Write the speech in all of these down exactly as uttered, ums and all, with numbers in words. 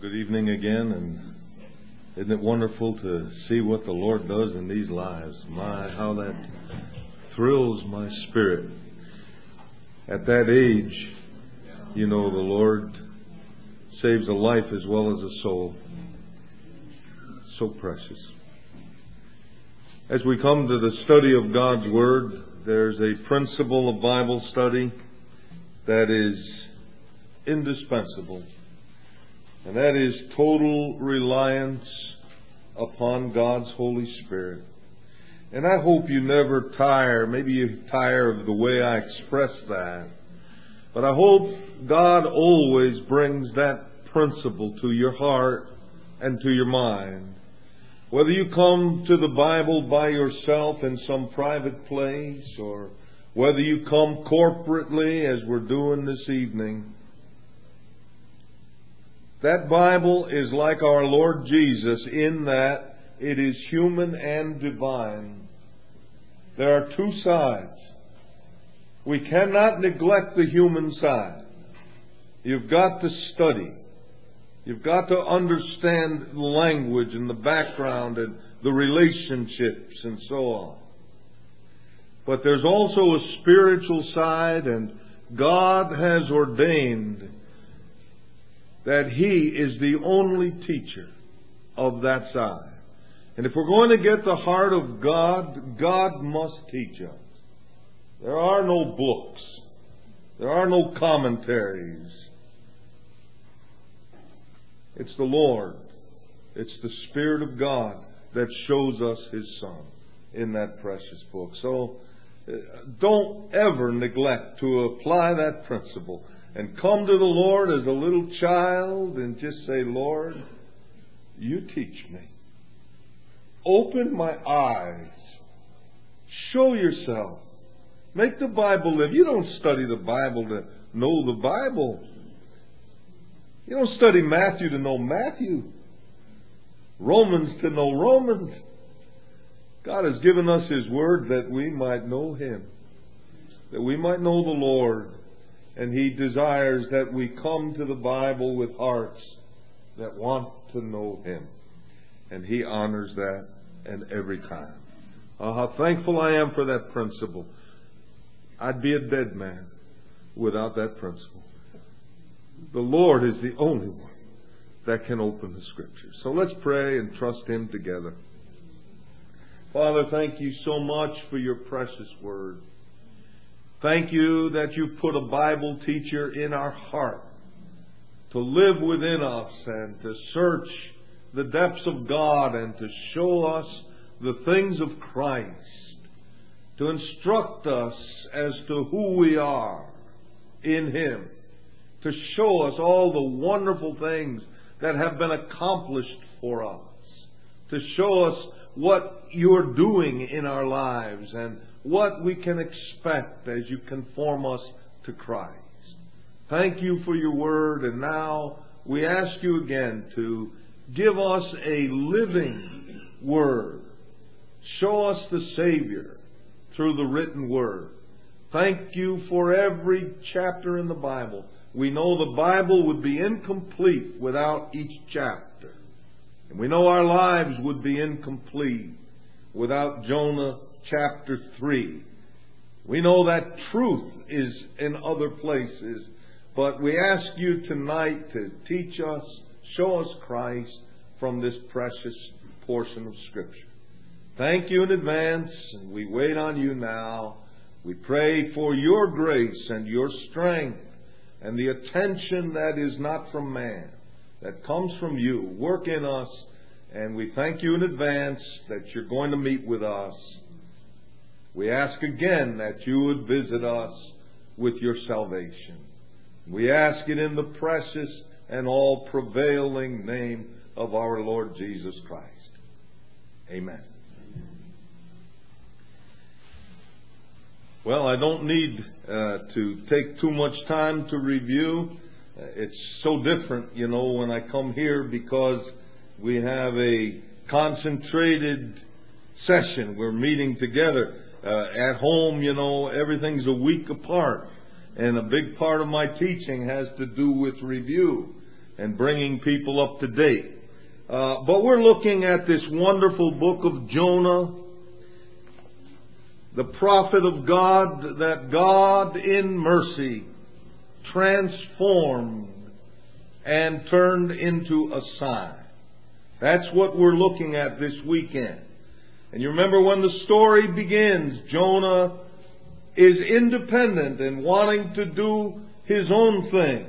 Good evening again, and isn't it wonderful to see what the Lord does in these lives? My, how that thrills my spirit. At that age, you know, the Lord saves a life as well as a soul. So precious. As we come to the study of God's Word, there's a principle of Bible study that is indispensable. And that is total reliance upon God's Holy Spirit. And I hope you never tire, maybe you tire of the way I express that, but I hope God always brings that principle to your heart and to your mind. Whether you come to the Bible by yourself in some private place, or whether you come corporately as we're doing this evening, that Bible is like our Lord Jesus in that it is human and divine. There are two sides. We cannot neglect the human side. You've got to study. You've got to understand the language and the background and the relationships and so on. But there's also a spiritual side, and God has ordained that He is the only teacher of that side. And if we're going to get the heart of God, God must teach us. There are no books. There are no commentaries. It's the Lord. It's the Spirit of God that shows us His Son in that precious book. So don't ever neglect to apply that principle. And come to the Lord as a little child and just say, Lord, you teach me. Open my eyes. Show yourself. Make the Bible live. You don't study the Bible to know the Bible. You don't study Matthew to know Matthew. Romans to know Romans. God has given us His Word that we might know Him. That we might know the Lord. And He desires that we come to the Bible with hearts that want to know Him. And He honors that and every time. Oh, how thankful I am for that principle. I'd be a dead man without that principle. The Lord is the only one that can open the Scriptures. So let's pray and trust Him together. Father, thank you so much for your precious Word. Thank you that you put a Bible teacher in our heart to live within us and to search the depths of God and to show us the things of Christ, to instruct us as to who we are in Him, to show us all the wonderful things that have been accomplished for us, to show us what you're doing in our lives and what we can expect as you conform us to Christ. Thank you for your word, and now we ask you again to give us a living word. Show us the Savior through the written word. Thank you for every chapter in the Bible. We know the Bible would be incomplete without each chapter. And we know our lives would be incomplete without Jonah chapter three. We know that truth is in other places, but we ask you tonight to teach us, show us Christ from this precious portion of Scripture. Thank you in advance, and we wait on you now. We pray for your grace and your strength and the attention that is not from man, that comes from you. Work in us, and we thank you in advance that you're going to meet with us. We ask again that you would visit us with your salvation. We ask it in the precious and all prevailing name of our Lord Jesus Christ. Amen. Well, I don't need uh, to take too much time to review. Uh, it's so different, you know, when I come here because we have a concentrated session. We're meeting together. Uh, at home, you know, everything's a week apart. And a big part of my teaching has to do with review. and bringing people up to date. Uh, but we're looking at this wonderful book of Jonah, the prophet of God, that God in mercy transformed and turned into a sign. That's what we're looking at this weekend. And you remember when the story begins, Jonah is independent and wanting to do his own thing,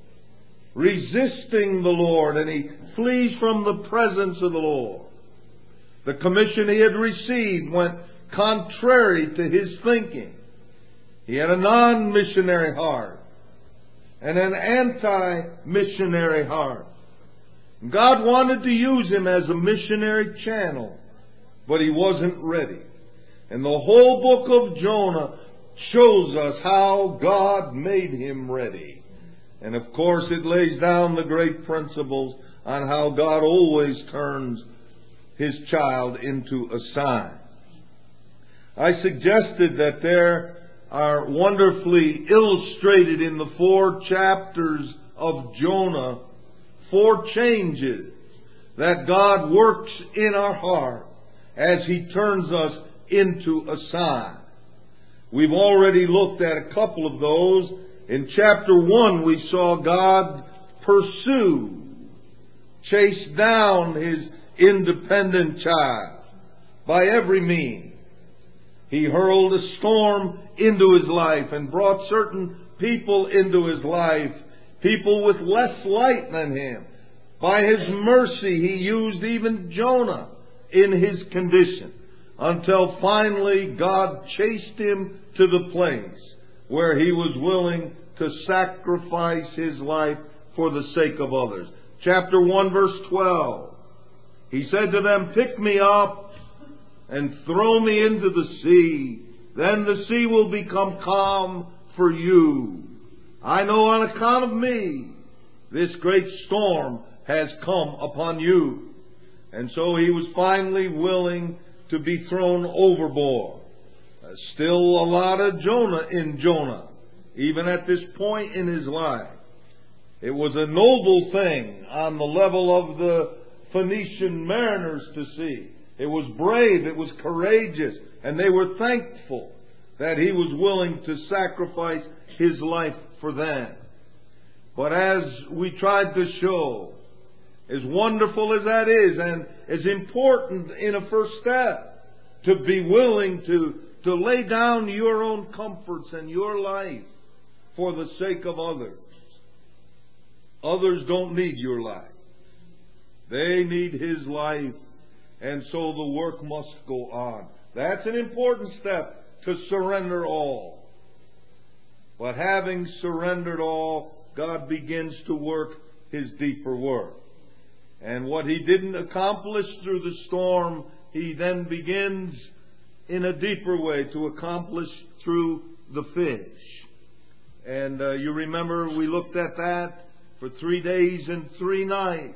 resisting the Lord, and he flees from the presence of the Lord. The commission he had received went contrary to his thinking. He had a non-missionary heart and an anti-missionary heart. God wanted to use him as a missionary channel, but he wasn't ready. And the whole book of Jonah shows us how God made him ready. And of course it lays down the great principles on how God always turns His child into a sign. I suggested that there are wonderfully illustrated in the four chapters of Jonah four changes that God works in our heart as He turns us into a sign. We've already looked at a couple of those. In chapter one, we saw God pursue, chase down His independent child by every means. He hurled a storm into his life and brought certain people into his life, people with less light than him. By His mercy, He used even Jonah in his condition, until finally God chased him to the place where he was willing to sacrifice his life for the sake of others. Chapter one, verse twelve. He said to them, "Pick me up and throw me into the sea. Then the sea will become calm for you. I know on account of me, this great storm has come upon you." And so he was finally willing to be thrown overboard. There's still a lot of Jonah in Jonah, even at this point in his life. It was a noble thing on the level of the Phoenician mariners to see. It was brave, it was courageous, and they were thankful that he was willing to sacrifice his life for them. But as we tried to show, as wonderful as that is, and as important in a first step, to be willing to, to lay down your own comforts and your life for the sake of others. Others don't need your life. They need His life, and so the work must go on. That's an important step, to surrender all. But having surrendered all, God begins to work His deeper work. And what He didn't accomplish through the storm, He then begins in a deeper way to accomplish through the fish. And uh, you remember we looked at that for three days and three nights.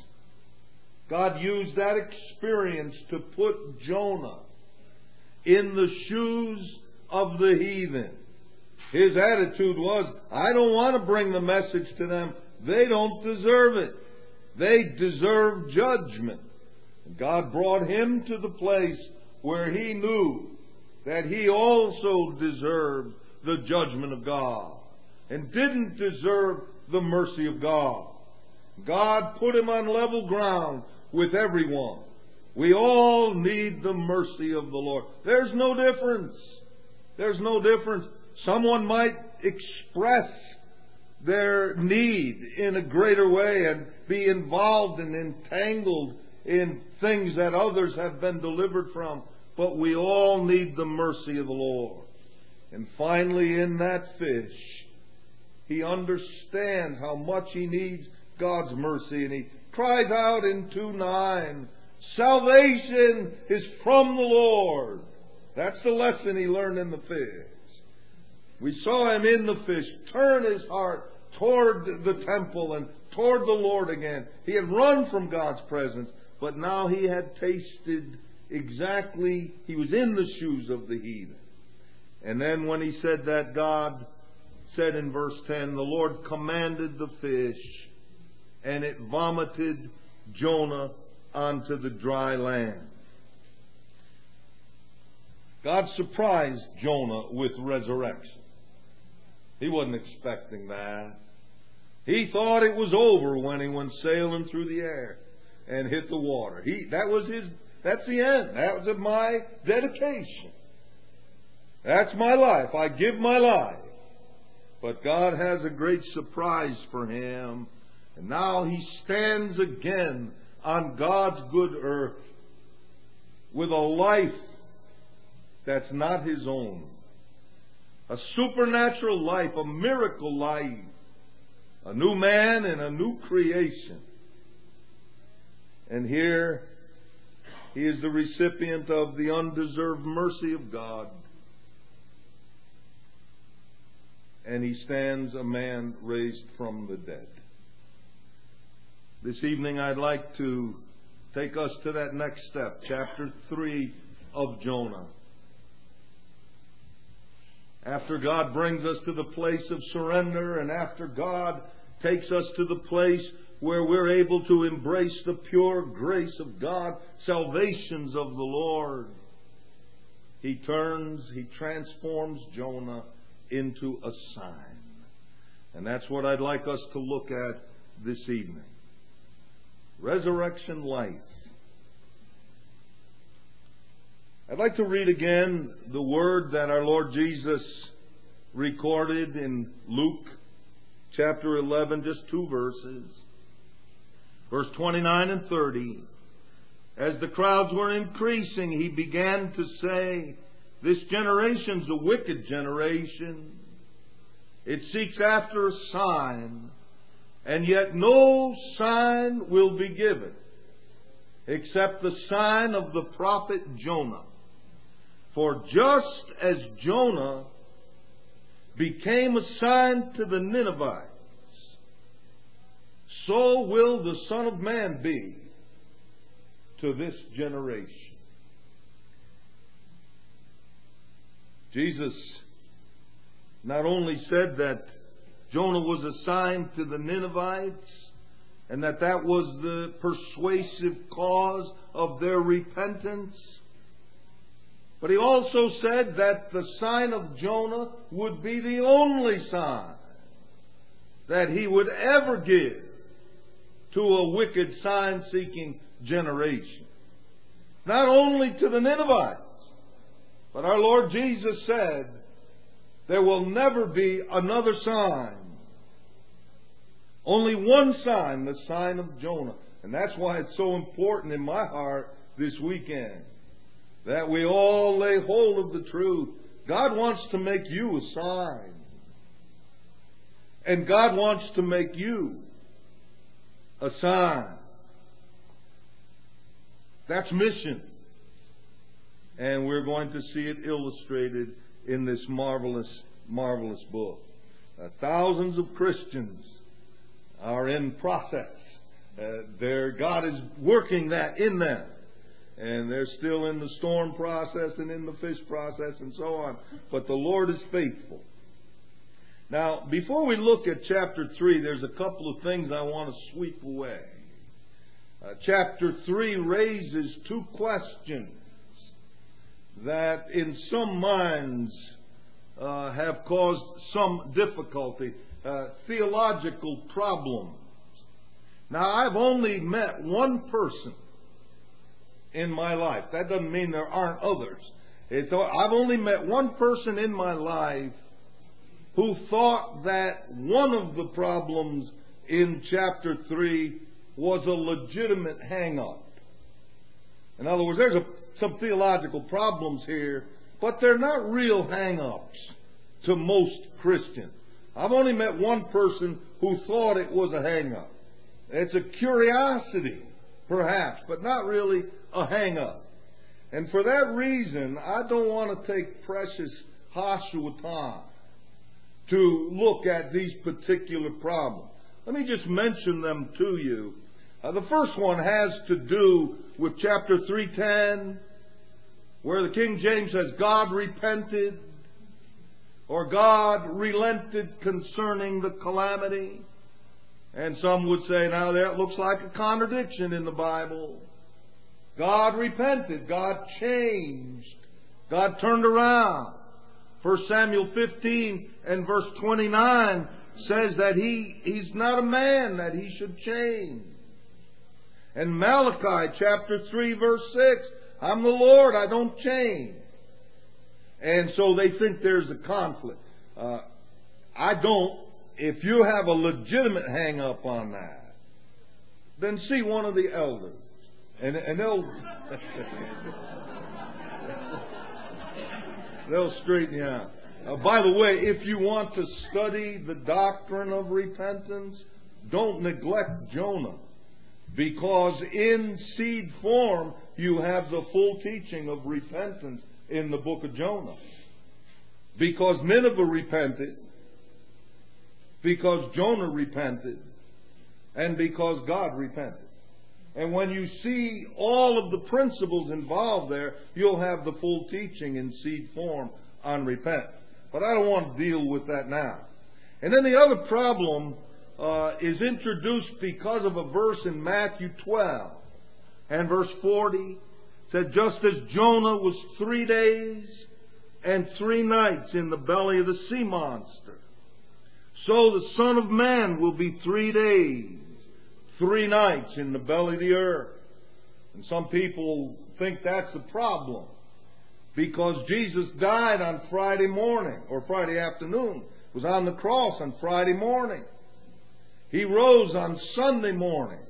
God used that experience to put Jonah in the shoes of the heathen. His attitude was, I don't want to bring the message to them. They don't deserve it. They deserve judgment. God brought him to the place where he knew that he also deserved the judgment of God and didn't deserve the mercy of God. God put him on level ground with everyone. We all need the mercy of the Lord. There's no difference. There's no difference. Someone might express their need in a greater way and be involved and entangled in things that others have been delivered from. But we all need the mercy of the Lord. And finally, in that fish, he understands how much he needs God's mercy. And he cries out in two nine, salvation is from the Lord. That's the lesson he learned in the fish. We saw him in the fish turn his heart toward the temple and toward the Lord again. He had run from God's presence, but now he had tasted exactly, he was in the shoes of the heathen. And then when he said that, God said in verse ten, the Lord commanded the fish and it vomited Jonah onto the dry land. God surprised Jonah with resurrection. He wasn't expecting that. He thought it was over when he went sailing through the air and hit the water. He, that was his, that's the end. That was my dedication. That's my life. I give my life. But God has a great surprise for him. And now he stands again on God's good earth with a life that's not his own. A supernatural life, a miracle life. A new man and a new creation. And here he is the recipient of the undeserved mercy of God. And he stands a man raised from the dead. This evening I'd like to take us to that next step, chapter three of Jonah. After God brings us to the place of surrender, and after God takes us to the place where we're able to embrace the pure grace of God, salvations of the Lord, He turns, He transforms Jonah into a sign. And that's what I'd like us to look at this evening. Resurrection life. I'd like to read again the word that our Lord Jesus recorded in Luke chapter eleven, just two verses. Verse twenty-nine and thirty. As the crowds were increasing, he began to say, "This generation's a wicked generation. It seeks after a sign, and yet no sign will be given, except the sign of the prophet Jonah. For just as Jonah became a sign to the Ninevites, so will the Son of Man be to this generation." Jesus not only said that Jonah was a sign to the Ninevites, and that that was the persuasive cause of their repentance, but he also said that the sign of Jonah would be the only sign that he would ever give to a wicked sign-seeking generation. Not only to the Ninevites, but our Lord Jesus said there will never be another sign. Only one sign, the sign of Jonah. And that's why it's so important in my heart this weekend that we all lay hold of the truth. God wants to make you a sign. And God wants to make you a sign. That's mission. And we're going to see it illustrated in this marvelous, marvelous book. Uh, thousands of Christians are in process. Uh, their God is working that in them. And they're still in the storm process and in the fish process and so on. But the Lord is faithful. Now, before we look at chapter three, there's a couple of things I want to sweep away. Uh, chapter three raises two questions that in some minds uh, have caused some difficulty, uh, theological problems. Now, I've only met one person in my life. That doesn't mean there aren't others. It's, I've only met one person in my life who thought that one of the problems in chapter three was a legitimate hang-up. In other words, there's a, some theological problems here, but they're not real hang-ups to most Christians. I've only met one person who thought it was a hang-up. It's a curiosity, perhaps, but not really a hang-up. And for that reason, I don't want to take precious Hashua time to look at these particular problems. Let me just mention them to you. Uh, the first one has to do with chapter three ten, where the King James says, God repented, or God relented concerning the calamity. And some would say, now that looks like a contradiction in the Bible. God repented. God changed. God turned around. First Samuel fifteen and verse twenty-nine says that he, He's not a man that He should change. And Malachi chapter three verse six, I'm the Lord, I don't change. And so they think there's a conflict. Uh, I don't. If you have a legitimate hang up on that, then see one of the elders. And, and they'll, they'll straighten you out. Uh, by the way, if you want to study the doctrine of repentance, don't neglect Jonah. Because in seed form, you have the full teaching of repentance in the book of Jonah. Because Nineveh repented, because Jonah repented, and because God repented. And when you see all of the principles involved there, you'll have the full teaching in seed form on repentance. But I don't want to deal with that now. And then the other problem uh, is introduced because of a verse in Matthew twelve and verse forty. It said, just as Jonah was three days and three nights in the belly of the sea monster, so the Son of Man will be three days, three nights in the belly of the earth. And some people think that's the problem, because Jesus died on Friday morning, or Friday afternoon, was on the cross on Friday morning. He rose on Sunday morning.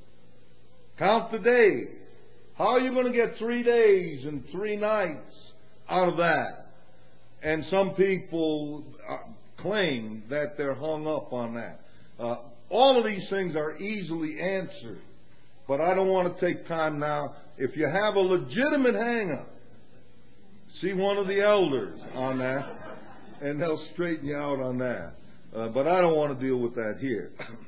Count the days. How are you going to get three days and three nights out of that? And some people claim that they're hung up on that. Uh, all of these things are easily answered, but I don't want to take time now. If you have a legitimate hang-up, see one of the elders on that, and they'll straighten you out on that. Uh, but I don't want to deal with that here.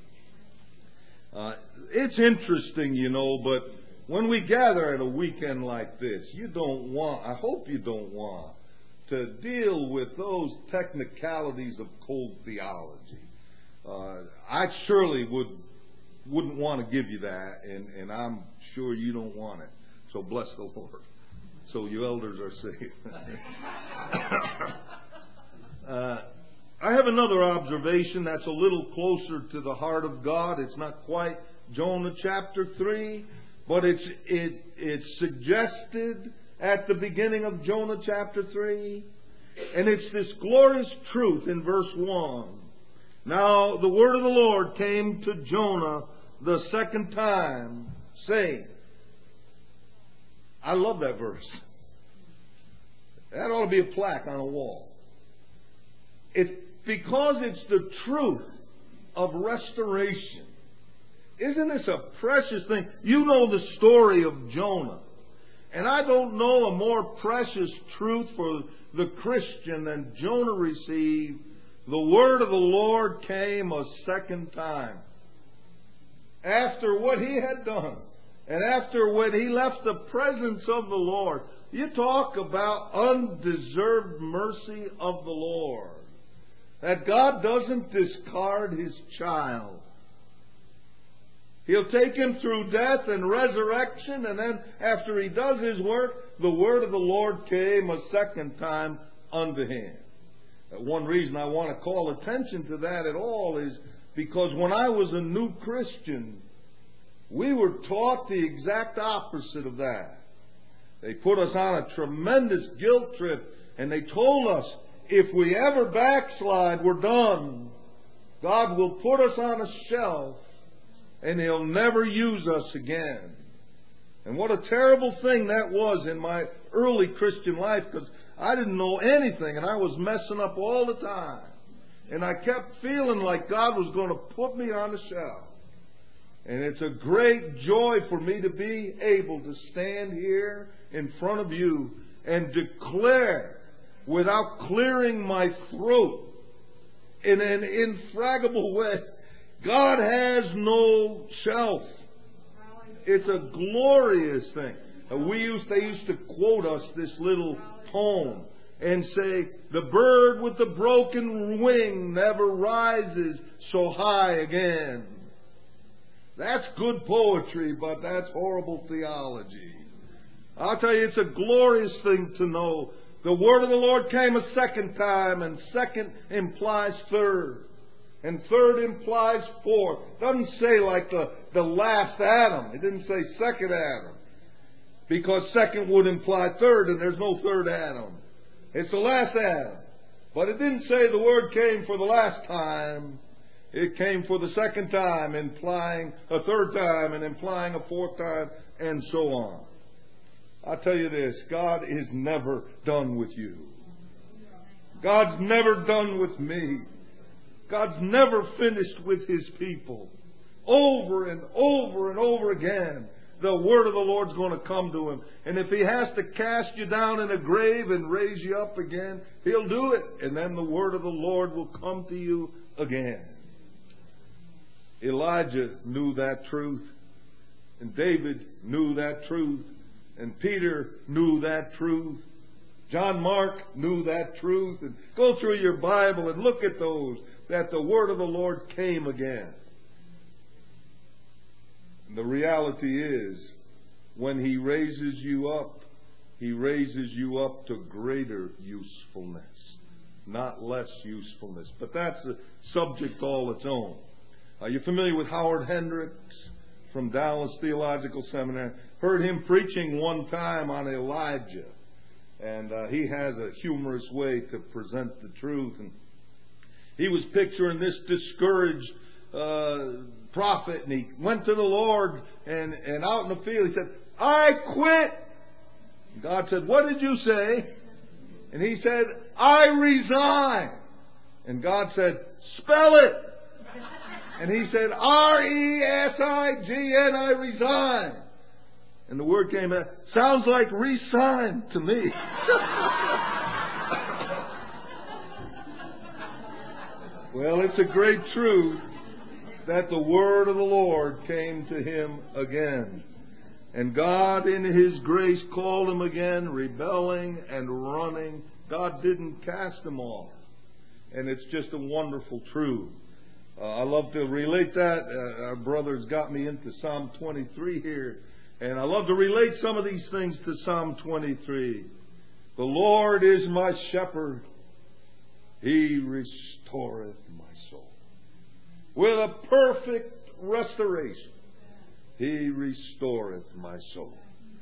Uh, it's interesting, you know, but when we gather at a weekend like this, you don't want, I hope you don't want, to deal with those technicalities of cold theology. Uh, I surely would, wouldn't want to give you that, and, and I'm sure you don't want it. So bless the Lord. So you elders are safe. uh, I have another observation that's a little closer to the heart of God. It's not quite Jonah chapter three, but it's it it's suggested at the beginning of Jonah chapter three. And it's this glorious truth in verse one. Now the word of the Lord came to Jonah the second time, saying, I love that verse. That ought to be a plaque on a wall. It's because it's the truth of restoration. Isn't this a precious thing? You know the story of Jonah. And I don't know a more precious truth for the Christian than Jonah received. The word of the Lord came a second time. After what he had done, and after when he left the presence of the Lord. You talk about undeserved mercy of the Lord. That God doesn't discard His child. He'll take him through death and resurrection, and then after He does His work, the word of the Lord came a second time unto him. One reason I want to call attention to that at all is because when I was a new Christian, we were taught the exact opposite of that. They put us on a tremendous guilt trip, and they told us, if we ever backslide, we're done. God will put us on a shelf, and He'll never use us again. And what a terrible thing that was in my early Christian life, because I didn't know anything, and I was messing up all the time. And I kept feeling like God was going to put me on a shelf. And it's a great joy for me to be able to stand here in front of you and declare, without clearing my throat, in an infragable way, God has no shelf. It's a glorious thing. We used, they used to quote us this little poem and say, the bird with the broken wing never rises so high again. That's good poetry, but that's horrible theology. I'll tell you, it's a glorious thing to know the word of the Lord came a second time, and second implies third. And third implies fourth. Doesn't say like the, the last Adam. It didn't say second Adam. Because second would imply third, and there's no third Adam. It's the last Adam. But it didn't say the word came for the last time. It came for the second time, implying a third time, and implying a fourth time, and so on. I'll tell you this, God is never done with you. God's never done with me. God's never finished with His people. Over and over and over again, the word of the Lord's going to come to him. And if He has to cast you down in a grave and raise you up again, He'll do it. And then the word of the Lord will come to you again. Elijah knew that truth. And David knew that truth. And Peter knew that truth. John Mark knew that truth. And go through your Bible and look at those, that the word of the Lord came again. And the reality is, when He raises you up, He raises you up to greater usefulness, not less usefulness. But that's a subject all its own. Are you familiar with Howard Hendricks from Dallas Theological Seminary? Heard him preaching one time on Elijah. And uh, he has a humorous way to present the truth. And he was picturing this discouraged uh, prophet, and he went to the Lord, and, and out in the field he said, "I quit." And God said, "What did you say?" And he said, "I resign." And God said, "Spell it." And he said, R E S I G N, I resign. And the word came out, sounds like resign to me. Well, it's a great truth that the word of the Lord came to him again. And God in His grace called him again, rebelling and running. God didn't cast him off. And it's just a wonderful truth. Uh, I love to relate that. Uh, our brother's got me into Psalm twenty-three here. And I love to relate some of these things to Psalm twenty-three. The Lord is my shepherd. He restoreth my soul. With a perfect restoration, He restoreth my soul.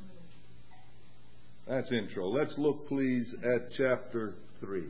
That's intro. Let's look, please, at chapter three.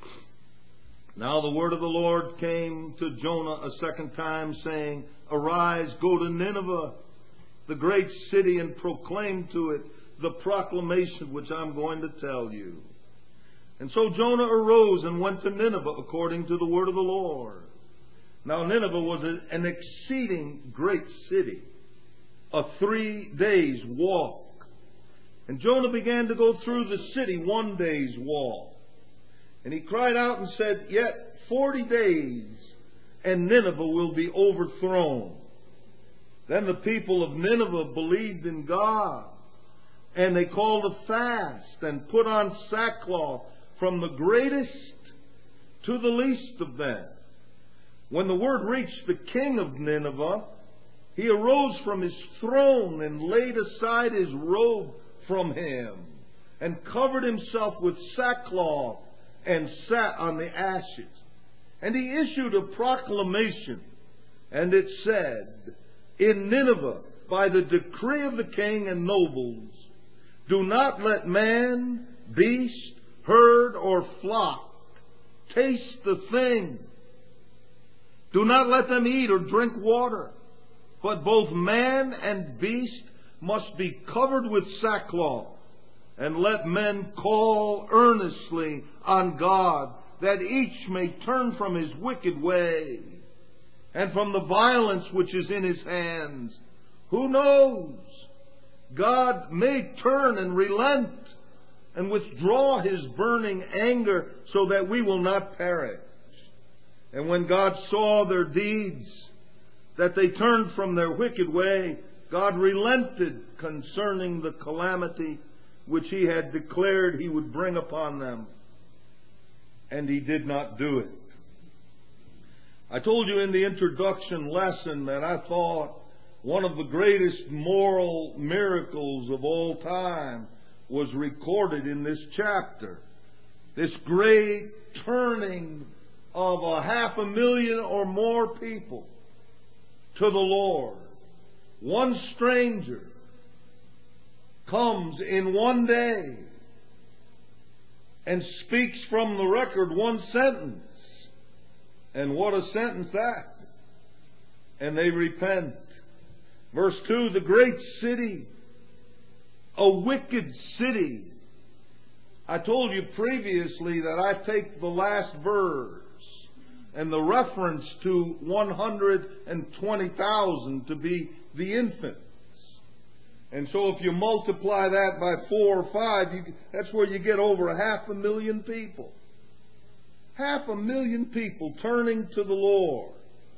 Now the word of the Lord came to Jonah a second time, saying, Arise, go to Nineveh, the great city, and proclaim to it the proclamation which I'm going to tell you. And so Jonah arose and went to Nineveh according to the word of the Lord. Now Nineveh was an exceeding great city, a three days' walk. And Jonah began to go through the city one day's walk. And he cried out and said, Yet forty days, and Nineveh will be overthrown. Then the people of Nineveh believed in God, and they called a fast and put on sackcloth from the greatest to the least of them. When the word reached the king of Nineveh, he arose from his throne and laid aside his robe from him and covered himself with sackcloth and sat on the ashes. And he issued a proclamation, and it said, In Nineveh, by the decree of the king and nobles, do not let man, beast, herd, or flock taste the thing. Do not let them eat or drink water, but both man and beast must be covered with sackcloth, and let men call earnestly on God, that each may turn from his wicked way, and from the violence which is in his hands. Who knows? God may turn and relent, and withdraw His burning anger, so that we will not perish. And when God saw their deeds, that they turned from their wicked way, God relented concerning the calamity which He had declared He would bring upon them. And He did not do it. I told you in the introduction lesson that I thought One of the greatest moral miracles of all time was recorded in this chapter. This great turning of a half a million or more people to the Lord. One stranger comes in one day and speaks from the record one sentence. And what a sentence that! And they repent. Verse two, the great city, a wicked city. I told you previously that I take the last verse and the reference to one hundred twenty thousand to be the infants. And so if you multiply that by four or five, you, that's where you get over a half a million people. Half a million people turning to the Lord.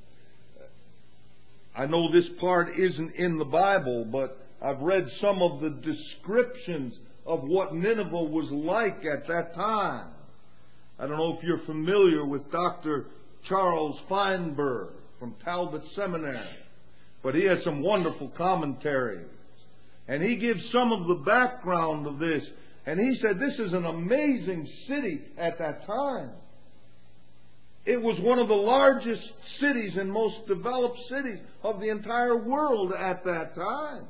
I know this part isn't in the Bible, but I've read some of the descriptions of what Nineveh was like at that time. I don't know if you're familiar with Doctor Charles Feinberg from Talbot Seminary, but he has some wonderful commentaries. And he gives some of the background of this. And he said this is an amazing city at that time. It was one of the largest cities and most developed cities of the entire world at that time.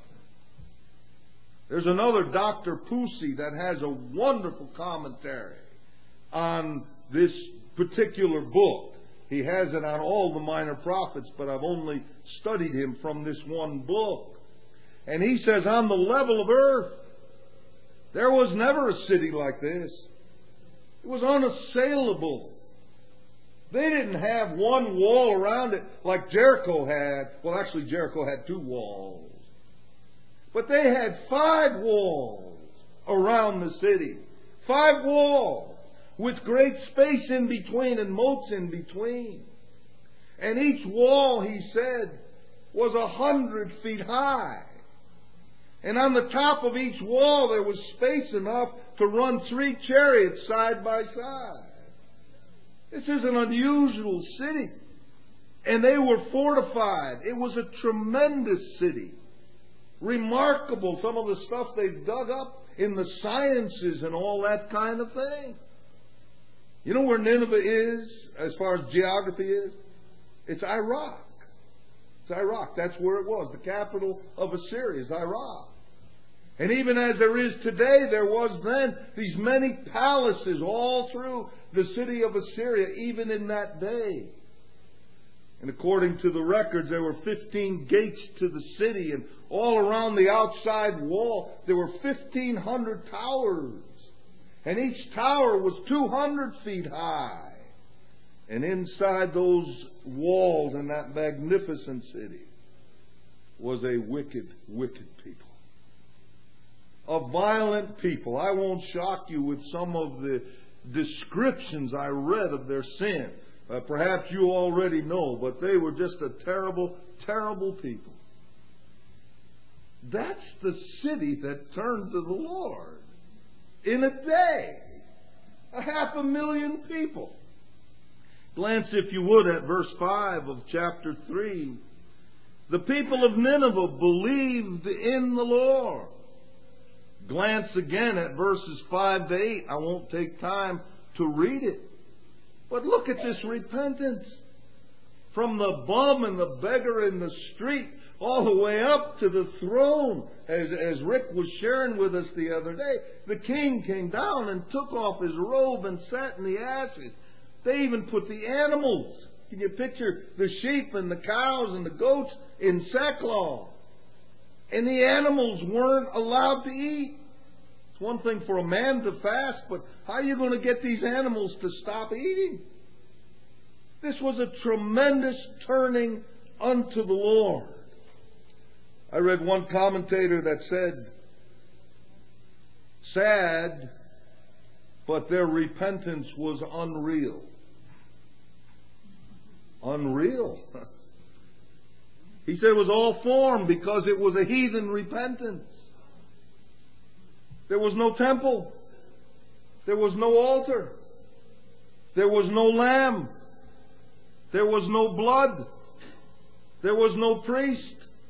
There's another Doctor Pusey that has a wonderful commentary on this particular book. He has it on all the minor prophets, but I've only studied him from this one book. And he says, on the level of earth, there was never a city like this. It was unassailable. They didn't have one wall around it like Jericho had. Well, actually, Jericho had two walls. But they had five walls around the city. Five walls with great space in between and moats in between. And each wall, he said, was a hundred feet high. And on the top of each wall there was space enough to run three chariots side by side. This is an unusual city. And they were fortified. It was a tremendous city. Remarkable, some of the stuff they've dug up in the sciences and all that kind of thing. You know where Nineveh is, as far as geography is? It's Iraq. It's Iraq. That's where it was. The capital of Assyria is Iraq. And even as there is today, there was then these many palaces all through the city of Assyria, even in that day. And according to the records, there were fifteen gates to the city, and all around the outside wall, there were fifteen hundred towers. And each tower was two hundred feet high. And inside those walls in that magnificent city was a wicked, wicked people. A violent people. I won't shock you with some of the descriptions I read of their sin. Uh, perhaps you already know, but they were just a terrible, terrible people. That's the city that turned to the Lord in a day. A half a million people. Glance, if you would, at verse five of chapter three. The people of Nineveh believed in the Lord. Glance again at verses five to eight. I won't take time to read it. But look at this repentance. From the bum and the beggar in the street all the way up to the throne. As, as Rick was sharing with us the other day, the king came down and took off his robe and sat in the ashes. They even put the animals. Can you picture the sheep and the cows and the goats in sackcloth? And the animals weren't allowed to eat. It's one thing for a man to fast, but how are you going to get these animals to stop eating? This was a tremendous turning unto the Lord. I read one commentator that said, sad, but their repentance was unreal. Unreal. He said it was all formed because it was a heathen repentance. There was no temple. There was no altar. There was no lamb. There was no blood. There was no priest.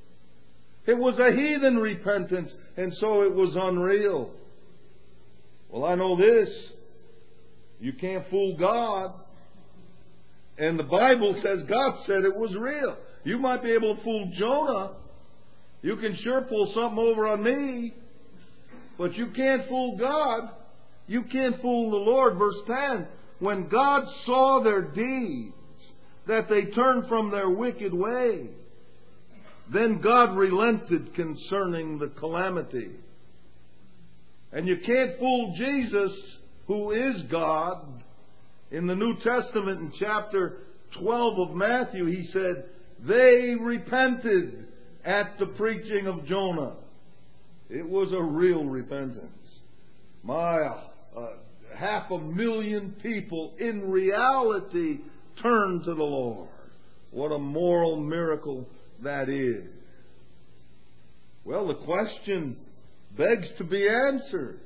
It was a heathen repentance, and so it was unreal. Well, I know this. You can't fool God. And the Bible says God said it was real. You might be able to fool Jonah. You can sure pull something over on me. But you can't fool God. You can't fool the Lord. Verse ten. When God saw their deeds, that they turned from their wicked way, then God relented concerning the calamity. And you can't fool Jesus, who is God. In the New Testament, in chapter twelve of Matthew, he said, they repented at the preaching of Jonah. It was a real repentance. My, uh, half a million people in reality turned to the Lord. What a moral miracle that is. Well, the question begs to be answered.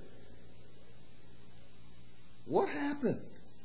What happened?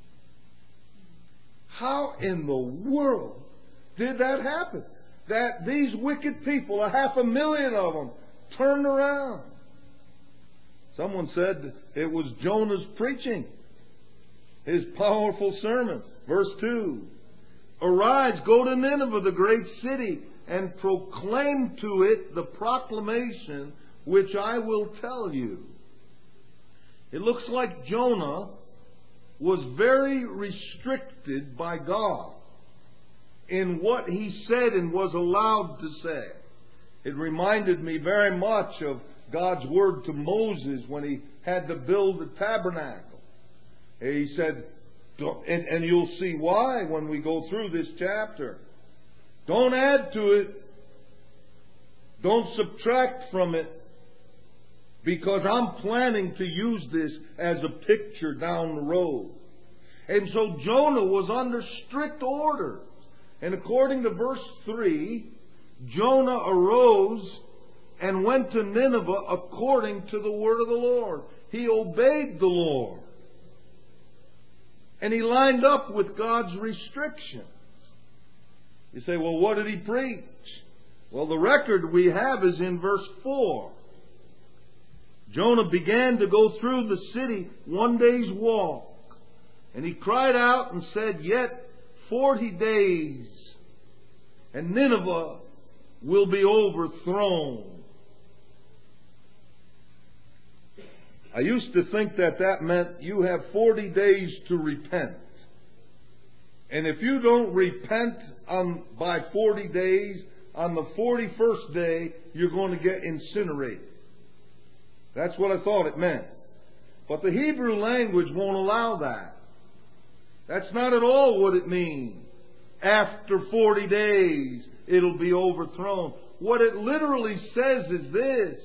How in the world did that happen? That these wicked people, a half a million of them, turned around. Someone said it was Jonah's preaching, his powerful sermon. Verse two. Arise, go to Nineveh, the great city, and proclaim to it the proclamation which I will tell you. It looks like Jonah was very restricted by God in what he said and was allowed to say. It reminded me very much of God's word to Moses when he had to build the tabernacle. He said, and, and you'll see why when we go through this chapter. Don't add to it. Don't subtract from it. Because I'm planning to use this as a picture down the road. And so Jonah was under strict orders. And according to verse three, Jonah arose and went to Nineveh according to the word of the Lord. He obeyed the Lord. And he lined up with God's restrictions. You say, well, what did he preach? Well, the record we have is in verse four. Jonah began to go through the city one day's walk. And he cried out and said, yet forty days, and Nineveh will be overthrown. I used to think that that meant you have forty days to repent. And if you don't repent on, by forty days, on the forty-first day, you're going to get incinerated. That's what I thought it meant. But the Hebrew language won't allow that. That's not at all what it means. After forty days, it'll be overthrown. What it literally says is this.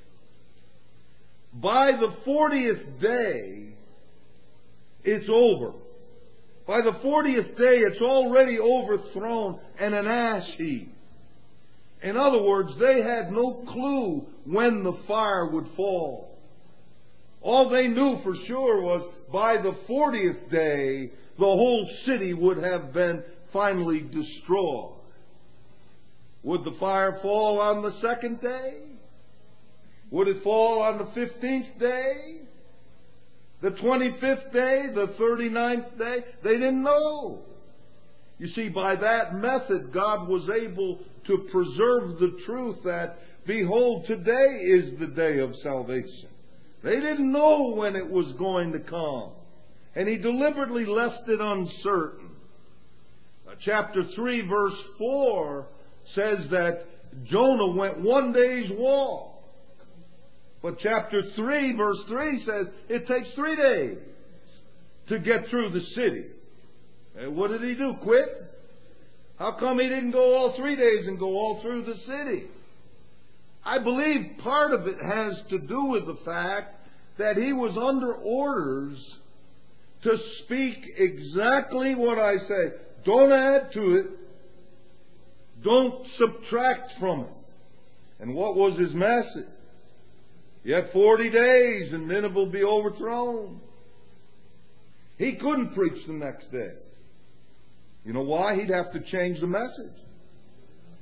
By the fortieth day, it's over. By the fortieth day, it's already overthrown and an ash heap. In other words, they had no clue when the fire would fall. All they knew for sure was by the fortieth day, the whole city would have been finally destroyed. Would the fire fall on the second day? Would it fall on the fifteenth day? The twenty-fifth day? The thirty-ninth day? They didn't know. You see, by that method, God was able to preserve the truth that, behold, today is the day of salvation. They didn't know when it was going to come. And He deliberately left it uncertain. Uh, chapter three, verse four says that Jonah went one day's walk. But chapter three, verse three says it takes three days to get through the city. And what did he do? Quit? How come he didn't go all three days and go all through the city? I believe part of it has to do with the fact that he was under orders to speak exactly what I say. Don't add to it. Don't subtract from it. And what was his message? Yet forty days and Nineveh will be overthrown. He couldn't preach the next day. You know why? He'd have to change the message.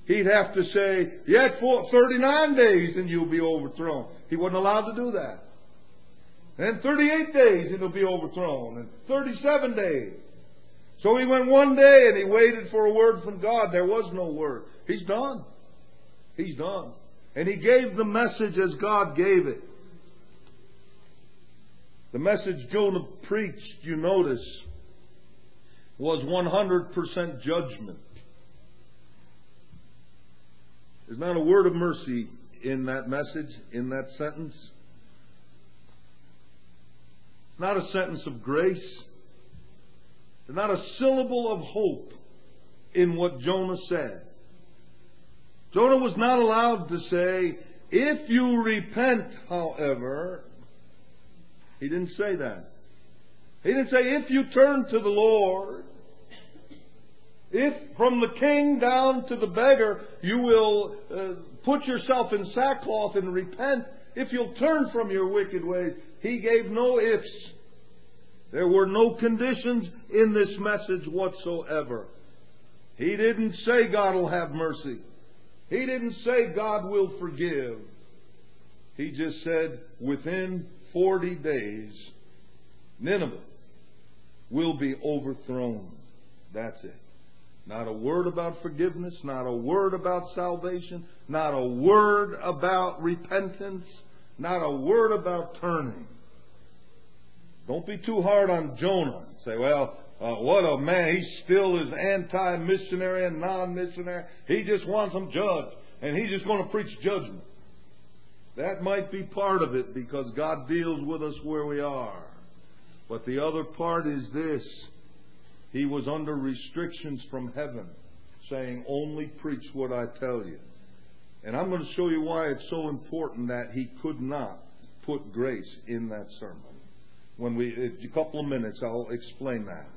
he'd have to say, yet for thirty-nine days and you'll be overthrown. He wasn't allowed to do that. And thirty-eight days and it'll be overthrown. And thirty-seven days. So he went one day and he waited for a word from God. There was no word. He's done. He's done. And he gave the message as God gave it. The message Jonah preached, you notice, was one hundred percent judgment. There's not a word of mercy in that message, in that sentence. It's not a sentence of grace. There's not a syllable of hope in what Jonah said. Jonah was not allowed to say, if you repent, however. He didn't say that. He didn't say, if you turn to the Lord, if from the king down to the beggar you will uh, put yourself in sackcloth and repent, if you'll turn from your wicked ways. He gave no ifs. There were no conditions in this message whatsoever. He didn't say God will have mercy. He didn't say God will forgive. He just said within forty days, Nineveh will be overthrown. That's it. Not a word about forgiveness, not a word about salvation, not a word about repentance, not a word about turning. Don't be too hard on Jonah. Say, well, uh, what a man. He still is anti-missionary and non-missionary. He just wants them judged. And he's just going to preach judgment. That might be part of it because God deals with us where we are. But the other part is this. He was under restrictions from heaven, saying, only preach what I tell you. And I'm going to show you why it's so important that he could not put grace in that sermon. When we, in a couple of minutes, I'll explain that.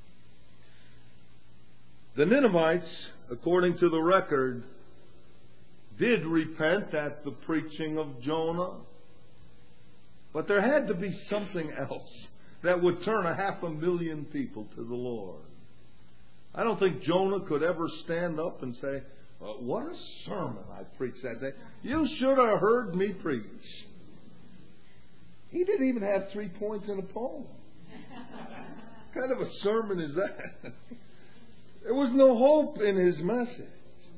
The Ninevites, according to the record, did repent at the preaching of Jonah. But there had to be something else that would turn a half a million people to the Lord. I don't think Jonah could ever stand up and say, well, what a sermon I preached that day. You should have heard me preach. He didn't even have three points in a poem. What kind of a sermon is that? There was no hope in his message.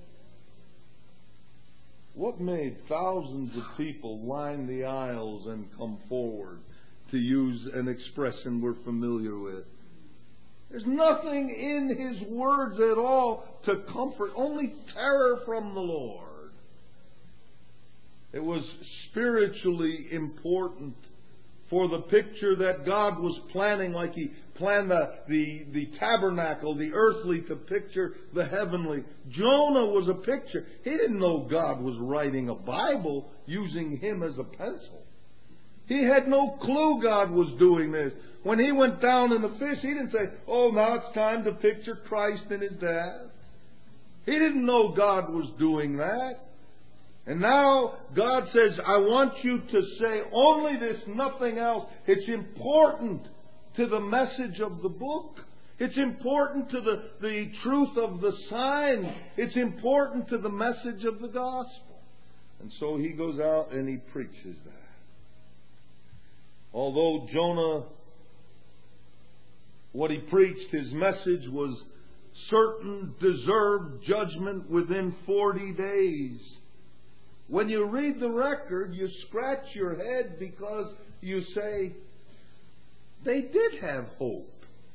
What made thousands of people line the aisles and come forward, to use an expression we're familiar with? There's nothing in his words at all to comfort, only terror from the Lord. It was spiritually important for the picture that God was planning, like He planned the, the, the tabernacle, the earthly, to picture the heavenly. Jonah was a picture. He didn't know God was writing a Bible using him as a pencil. He had no clue God was doing this. When he went down in the fish, he didn't say, oh, now it's time to picture Christ in His death. He didn't know God was doing that. And now God says, I want you to say only this, nothing else. It's important to the message of the book. It's important to the, the truth of the sign. It's important to the message of the gospel. And so he goes out and he preaches that. Although Jonah, what he preached, his message was certain deserved judgment within forty days. When you read the record, you scratch your head because you say, they did have hope.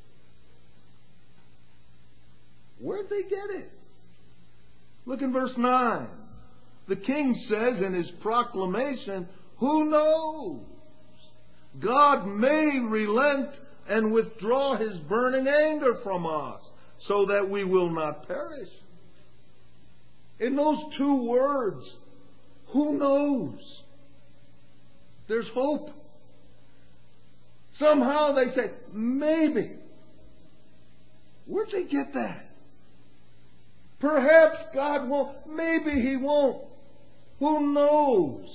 Where'd they get it? Look in verse nine. The king says in his proclamation, who knows? God may relent and withdraw His burning anger from us so that we will not perish. In those two words, who knows? There's hope. Somehow they say, maybe. Where'd they get that? Perhaps God won't. Maybe He won't. Who knows?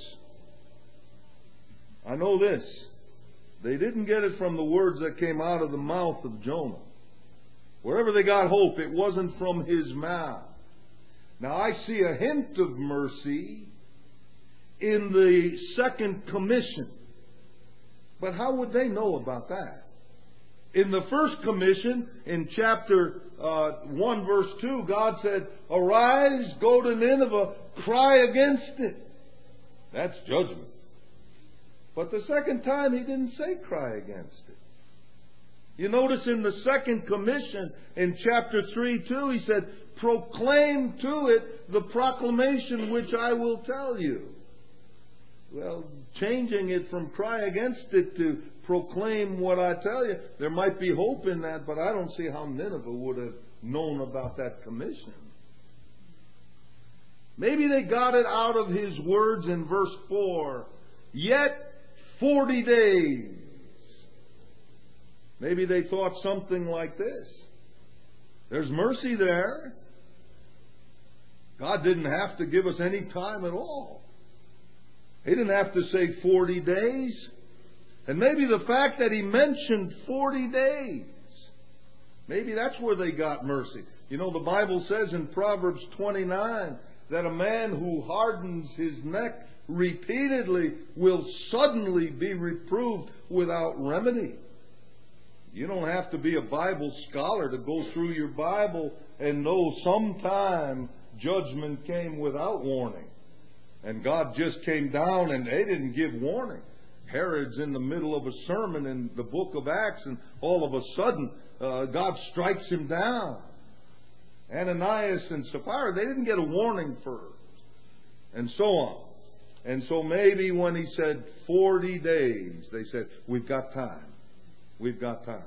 I know this. They didn't get it from the words that came out of the mouth of Jonah. Wherever they got hope, it wasn't from his mouth. Now I see a hint of mercy in the second commission. But how would they know about that? In the first commission, in chapter uh, one, verse two, God said, "Arise, go to Nineveh, cry against it." That's judgment. But the second time, He didn't say cry against it. You notice in the second commission, in chapter three, two, He said, "Proclaim to it the proclamation which I will tell you." Well, changing it from cry against it to proclaim what I tell you, there might be hope in that, but I don't see how Nineveh would have known about that commission. Maybe they got it out of His words in verse four. Yet forty days. Maybe they thought something like this. There's mercy there. God didn't have to give us any time at all. He didn't have to say forty days. And maybe the fact that He mentioned forty days, maybe that's where they got mercy. You know, the Bible says in Proverbs twenty-nine that a man who hardens his neck repeatedly will suddenly be reproved without remedy. You don't have to be a Bible scholar to go through your Bible and know sometime judgment came without warning. And God just came down and they didn't give warning. Herod's in the middle of a sermon in the book of Acts, and all of a sudden uh, God strikes him down. Ananias and Sapphira, they didn't get a warning first. And so on. And so maybe when He said forty days, they said, we've got time. We've got time.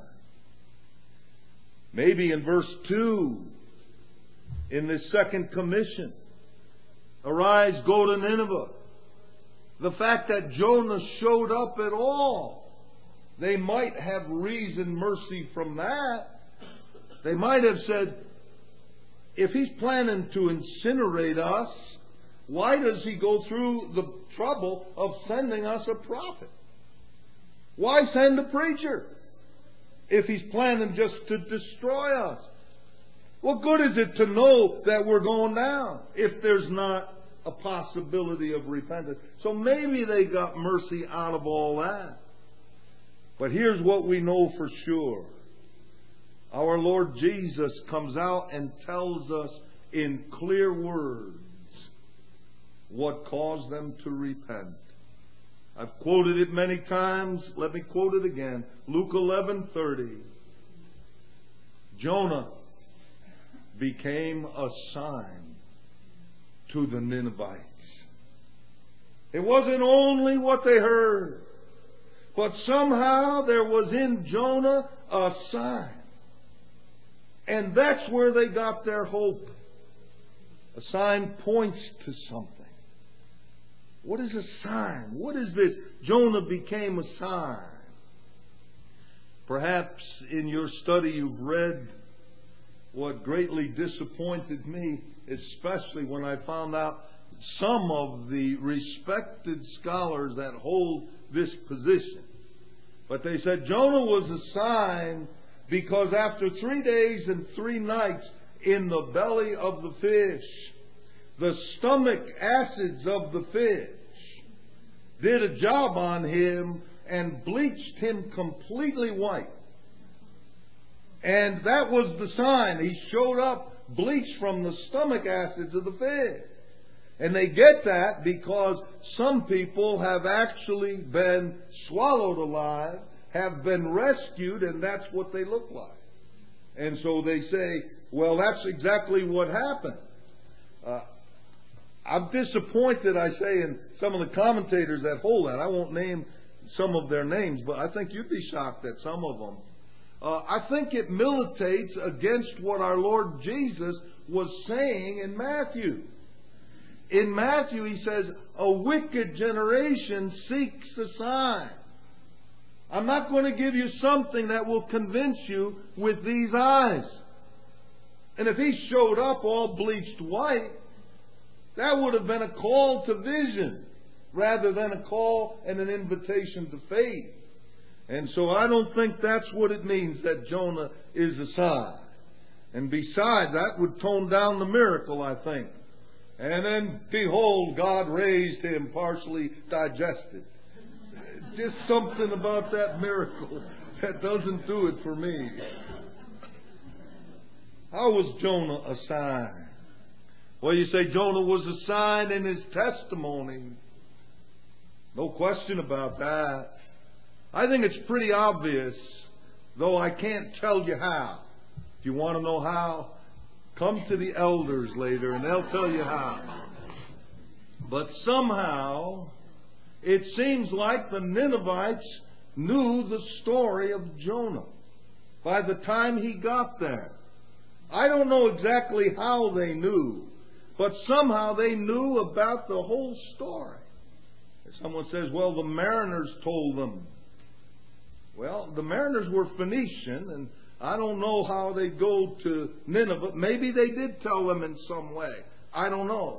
Maybe in verse two, in this second commission, arise, go to Nineveh. The fact that Jonah showed up at all, they might have reasoned mercy from that. They might have said, if He's planning to incinerate us, why does He go through the trouble of sending us a prophet? Why send a preacher if He's planning just to destroy us? What good is it to know that we're going down if there's not a possibility of repentance? So maybe they got mercy out of all that. But here's what we know for sure. Our Lord Jesus comes out and tells us in clear words what caused them to repent. I've quoted it many times. Let me quote it again. Luke eleven thirty. Jonah became a sign to the Ninevites. It wasn't only what they heard, but somehow there was in Jonah a sign. And that's where they got their hope. A sign points to something. What is a sign? What is this? Jonah became a sign. Perhaps in your study you've read what greatly disappointed me, especially when I found out some of the respected scholars that hold this position. But they said Jonah was a sign because after three days and three nights in the belly of the fish, the stomach acids of the fish did a job on him and bleached him completely white. And that was the sign. He showed up bleached from the stomach acids of the fish. And they get that because some people have actually been swallowed alive, have been rescued, and that's what they look like. And so they say, well, that's exactly what happened. Uh, I'm disappointed, I say, in some of the commentators that hold that. I won't name some of their names, but I think you'd be shocked at some of them. Uh, I think it militates against what our Lord Jesus was saying in Matthew. In Matthew, He says, a wicked generation seeks a sign. I'm not going to give you something that will convince you with these eyes. And if He showed up all bleached white, that would have been a call to vision rather than a call and an invitation to faith. And so I don't think that's what it means that Jonah is a sign. And besides, that would tone down the miracle, I think. And then, behold, God raised him partially digested. Just something about that miracle that doesn't do it for me. How was Jonah a sign? Well, you say Jonah was a sign in his testimony. No question about that. I think it's pretty obvious, though I can't tell you how. If you want to know how, come to the elders later and they'll tell you how. But somehow, it seems like the Ninevites knew the story of Jonah by the time he got there. I don't know exactly how they knew, but somehow they knew about the whole story. Someone says, well, the mariners told them. Well, the mariners were Phoenician, and I don't know how they go to Nineveh. Maybe they did tell them in some way. I don't know.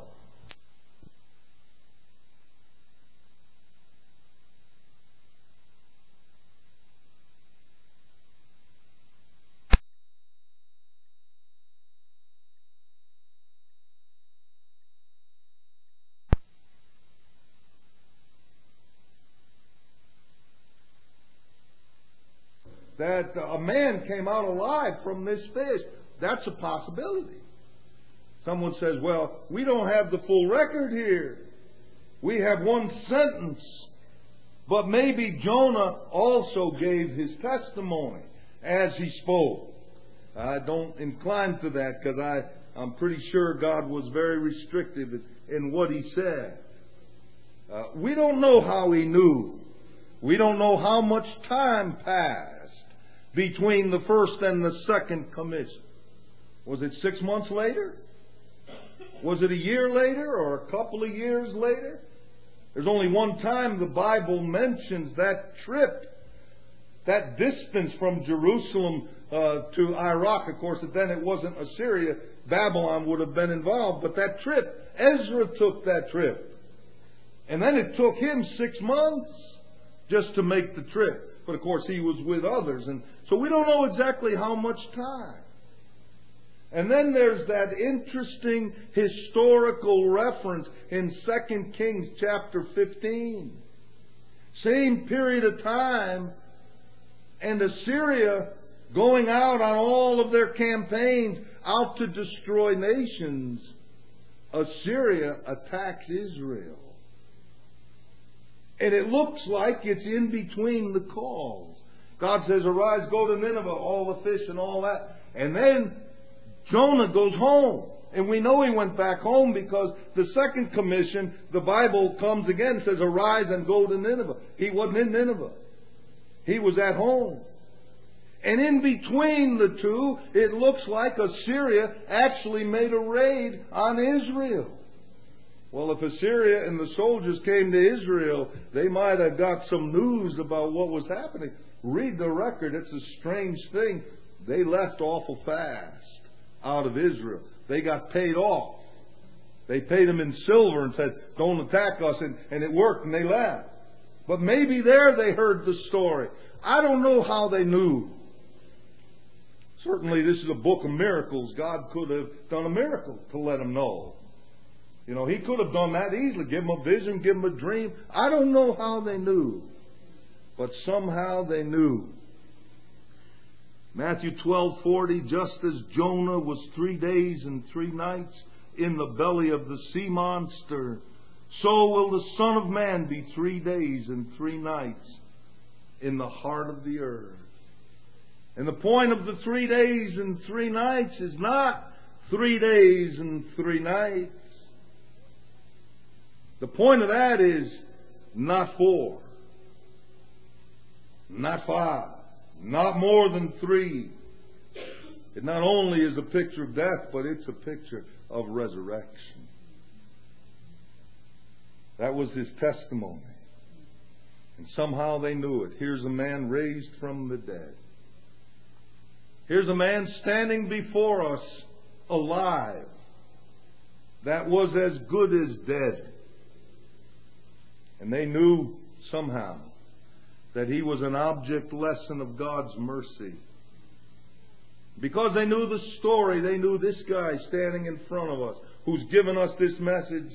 That a man came out alive from this fish. That's a possibility. Someone says, well, we don't have the full record here. We have one sentence. But maybe Jonah also gave his testimony as he spoke. I don't incline to that because I, I'm pretty sure God was very restrictive in what he said. Uh, we don't know how he knew. We don't know how much time passed between the first and the second commission. Was it six months later? Was it a year later or a couple of years later? There's only one time the Bible mentions that trip, that distance from Jerusalem uh, to Iraq. Of course, then it wasn't Assyria. Babylon would have been involved. But that trip, Ezra took that trip. And then it took him six months just to make the trip. But of course, he was with others. And so we don't know exactly how much time. And then there's that interesting historical reference in Second Kings chapter fifteen. Same period of time, and Assyria going out on all of their campaigns out to destroy nations. Assyria attacks Israel. And it looks like it's in between the calls. God says, arise, go to Nineveh, all the fish and all that. And then Jonah goes home. And we know he went back home because the second commission, the Bible comes again and says, arise and go to Nineveh. He wasn't in Nineveh. He was at home. And in between the two, it looks like Assyria actually made a raid on Israel. Well, if Assyria and the soldiers came to Israel, they might have got some news about what was happening. Read the record. It's a strange thing. They left awful fast out of Israel. They got paid off. They paid them in silver and said, don't attack us. And, and it worked, and they left. But maybe there they heard the story. I don't know how they knew. Certainly this is a book of miracles. God could have done a miracle to let them know. You know, He could have done that easily. Give them a vision, give them a dream. I don't know how they knew. But somehow they knew. Matthew twelve forty, just as Jonah was three days and three nights in the belly of the sea monster, so will the Son of Man be three days and three nights in the heart of the earth. And the point of the three days and three nights is not three days and three nights. The point of that is not four, not five, not more than three. It not only is a picture of death, but it's a picture of resurrection. That was his testimony. And somehow they knew it. Here's a man raised from the dead. Here's a man standing before us alive that was as good as dead. And they knew somehow that he was an object lesson of God's mercy. Because they knew the story, they knew this guy standing in front of us, who's given us this message,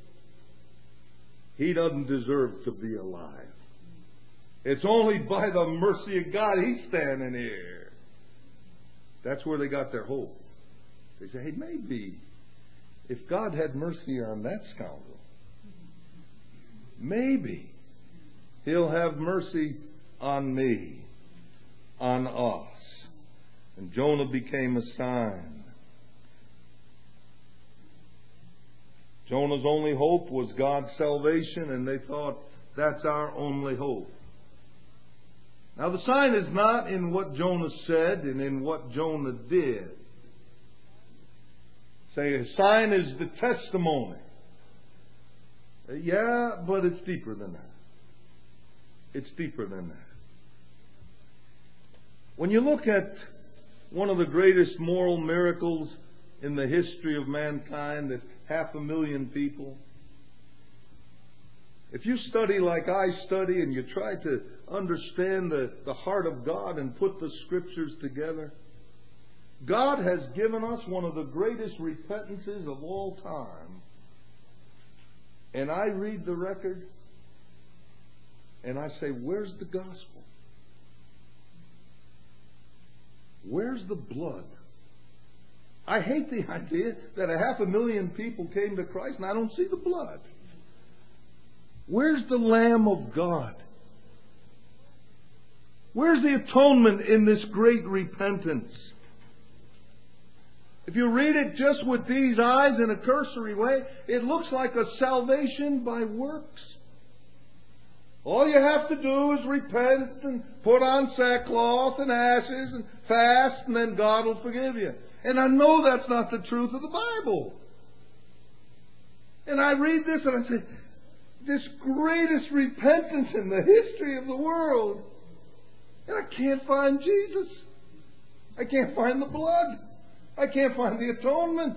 he doesn't deserve to be alive. It's only by the mercy of God he's standing here. That's where they got their hope. They say, hey, maybe if God had mercy on that scoundrel, maybe He'll have mercy on me, on us. And Jonah became a sign. Jonah's only hope was God's salvation, and they thought that's our only hope. Now the sign is not in what Jonah said and in what Jonah did. Say a sign is the testimony. Yeah, but it's deeper than that. It's deeper than that. When you look at one of the greatest moral miracles in the history of mankind, that half a million people, if you study like I study and you try to understand the, the heart of God and put the Scriptures together, God has given us one of the greatest repentances of all time. And I read the record and I say, where's the gospel? Where's the blood? I hate the idea that a half a million people came to Christ and I don't see the blood. Where's the Lamb of God? Where's the atonement in this great repentance? If you read it just with these eyes in a cursory way, it looks like a salvation by works. All you have to do is repent and put on sackcloth and ashes and fast, and then God will forgive you. And I know that's not the truth of the Bible. And I read this and I say, this greatest repentance in the history of the world, and I can't find Jesus. I can't find the blood. I can't find the atonement.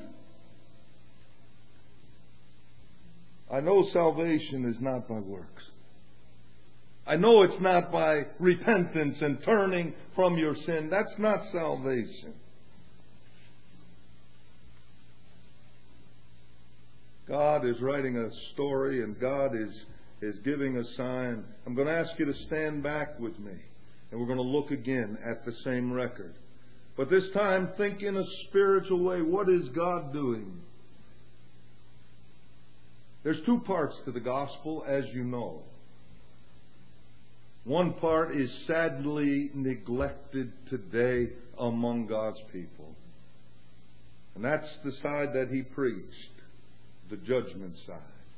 I know salvation is not by works. I know it's not by repentance and turning from your sin. That's not salvation. God is writing a story and God is, is giving a sign. I'm going to ask you to stand back with me and we're going to look again at the same record. But this time, think in a spiritual way. What is God doing? There's two parts to the gospel, as you know. One part is sadly neglected today among God's people. And that's the side that He preached, the judgment side.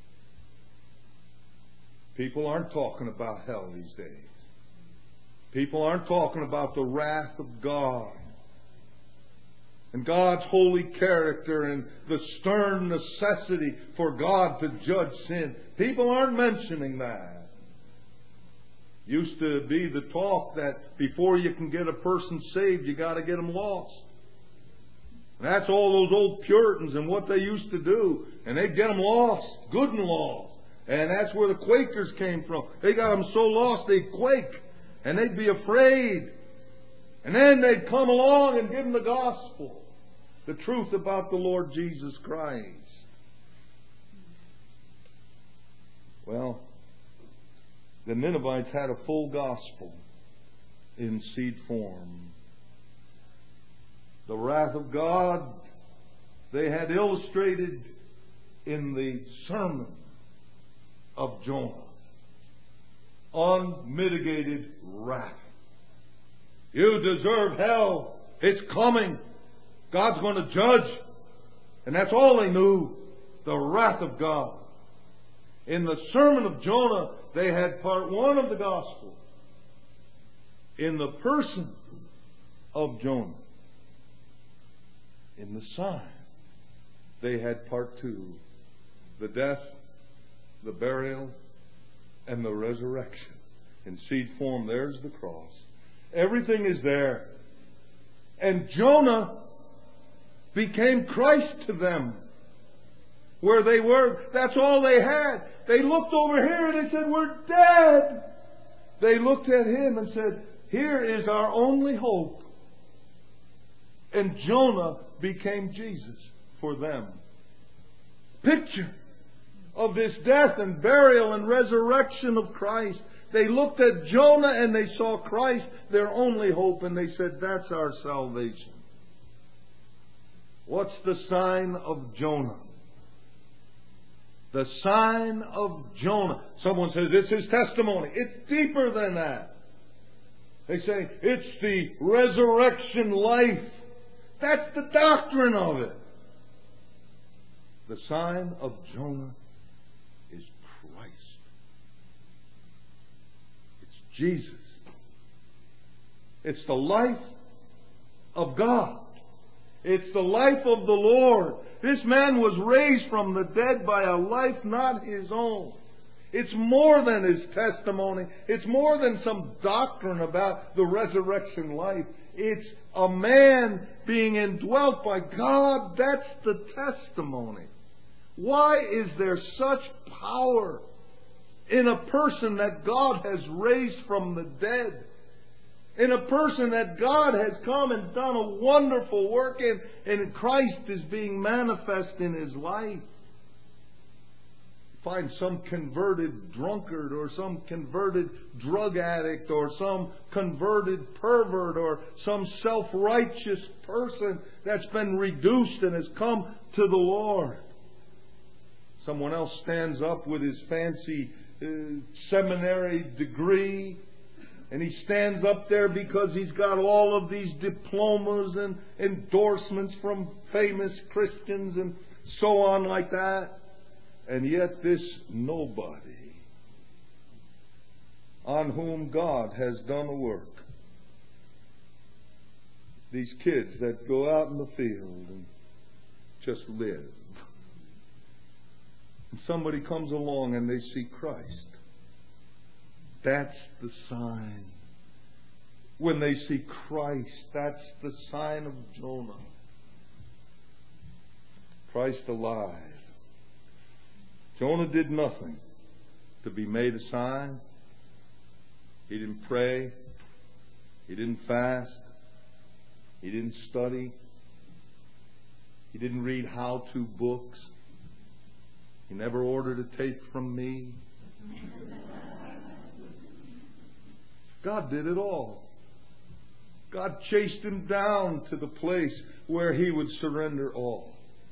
People aren't talking about hell these days. People aren't talking about the wrath of God and God's holy character and the stern necessity for God to judge sin. People aren't mentioning that. Used to be the talk that before you can get a person saved, you got to get them lost. And that's all those old Puritans and what they used to do. And they'd get them lost, good and lost. And that's where the Quakers came from. They got them so lost they'd quake. And they'd be afraid. And then they'd come along and give them the gospel. The truth about the Lord Jesus Christ. Well, the Ninevites had a full gospel in seed form. The wrath of God they had illustrated in the sermon of Jonah. Unmitigated wrath. You deserve hell. It's coming. God's going to judge. And that's all they knew. The wrath of God. In the sermon of Jonah, they had part one of the gospel. In the person of Jonah. In the sign, they had part two. The death, the burial, and the resurrection. In seed form, there's the cross. Everything is there. And Jonah became Christ to them. Where they were, that's all they had. They looked over here and they said, we're dead. They looked at him and said, here is our only hope. And Jonah became Jesus for them. Picture of this death and burial and resurrection of Christ. They looked at Jonah and they saw Christ, their only hope, and they said, that's our salvation. What's the sign of Jonah? The sign of Jonah. Someone says, it's his testimony. It's deeper than that. They say, it's the resurrection life. That's the doctrine of it. The sign of Jonah is Christ. It's Jesus. It's the life of God. It's the life of the Lord. This man was raised from the dead by a life not his own. It's more than his testimony. It's more than some doctrine about the resurrection life. It's a man being indwelt by God. That's the testimony. Why is there such power in a person that God has raised from the dead? In a person that God has come and done a wonderful work in, and Christ is being manifest in his life. Find some converted drunkard or some converted drug addict or some converted pervert or some self-righteous person that's been reduced and has come to the Lord. Someone else stands up with his fancy uh, seminary degree, and he stands up there because he's got all of these diplomas and endorsements from famous Christians and so on like that. And yet this nobody on whom God has done a work. These kids that go out in the field and just live. And somebody comes along and they see Christ. That's the sign. When they see Christ, that's the sign of Jonah. Christ alive. Jonah did nothing to be made a sign. He didn't pray. He didn't fast. He didn't study. He didn't read how-to books. He never ordered a tape from me. God did it all. God chased him down to the place where he would surrender all.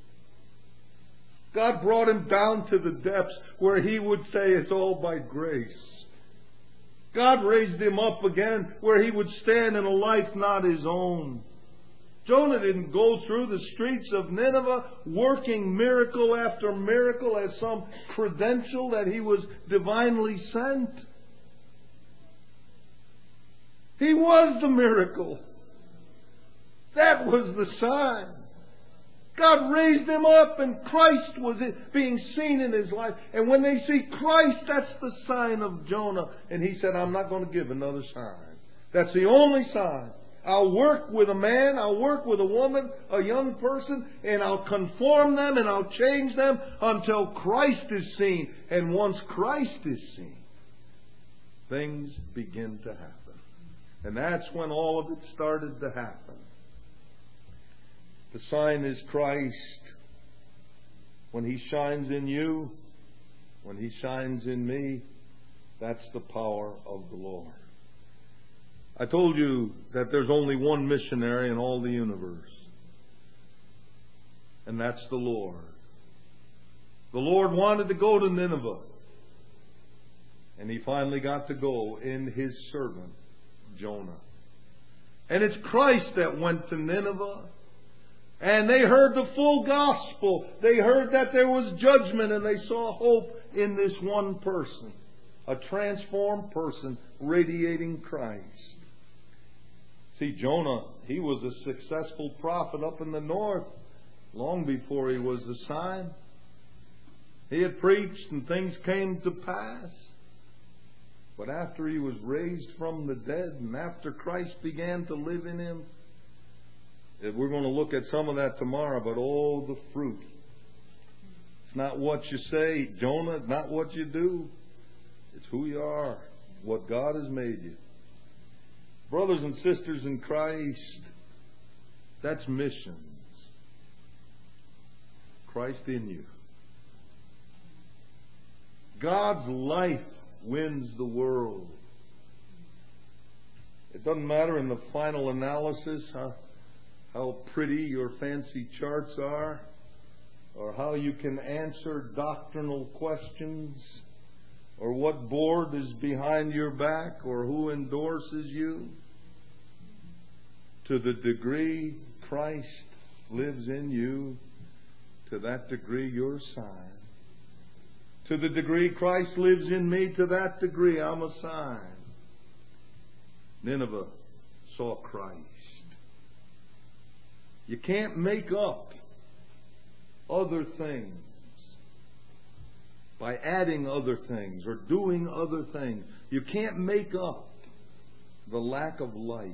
God brought him down to the depths where he would say it's all by grace. God raised him up again where he would stand in a life not his own. Jonah didn't go through the streets of Nineveh working miracle after miracle as some credential that he was divinely sent. He was the miracle. That was the sign. God raised him up and Christ was being seen in his life. And when they see Christ, that's the sign of Jonah. And he said, I'm not going to give another sign. That's the only sign. I'll work with a man, I'll work with a woman, a young person, and I'll conform them and I'll change them until Christ is seen. And once Christ is seen, things begin to happen. And that's when all of it started to happen. The sign is Christ. When He shines in you, when He shines in me, that's the power of the Lord. I told you that there's only one missionary in all the universe. And that's the Lord. The Lord wanted to go to Nineveh. And He finally got to go in His servant, Jonah. And it's Christ that went to Nineveh. And they heard the full gospel. They heard that there was judgment and they saw hope in this one person. A transformed person radiating Christ. See, Jonah, he was a successful prophet up in the north long before he was a sign. He had preached and things came to pass. But after he was raised from the dead and after Christ began to live in him, we're going to look at some of that tomorrow, but oh, the fruit. It's not what you say, Jonah, it's not what you do. It's who you are, what God has made you. Brothers and sisters in Christ, That's missions. Christ in you. God's life wins the world. It doesn't matter in the final analysis how, how pretty your fancy charts are, or how you can answer doctrinal questions, or what board is behind your back, or who endorses you. To the degree Christ lives in you, to that degree you're a sign. To the degree Christ lives in me, to that degree I'm a sign. Nineveh saw Christ. You can't make up other things by adding other things or doing other things. You can't make up the lack of life.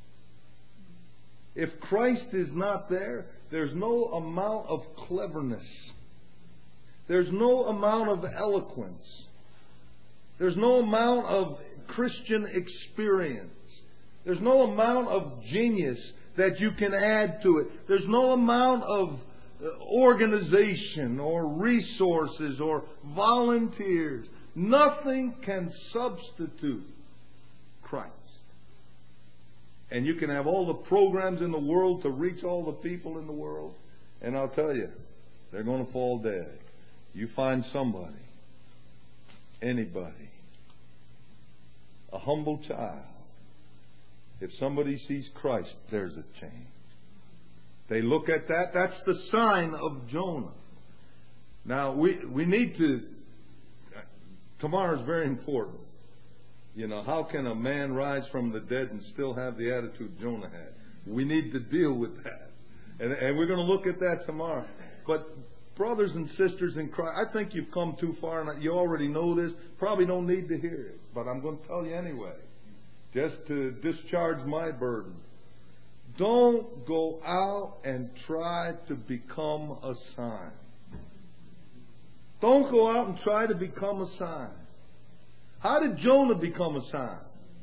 If Christ is not there, there's no amount of cleverness. There's no amount of eloquence. There's no amount of Christian experience. There's no amount of genius that you can add to it. There's no amount of organization or resources or volunteers. Nothing can substitute Christ. And you can have all the programs in the world to reach all the people in the world, and I'll tell you, they're going to fall dead. You find somebody, anybody, a humble child. If somebody sees Christ, there's a change. They look at that, that's the sign of Jonah. Now, we, we need to, tomorrow is very important. You know, how can a man rise from the dead and still have the attitude Jonah had? We need to deal with that. And, and we're going to look at that tomorrow. But brothers and sisters in Christ, I think you've come too far, and you already know this. Probably don't need to hear it, but I'm going to tell you anyway, just to discharge my burden. Don't go out and try to become a sign. Don't go out and try to become a sign. How did Jonah become a sign?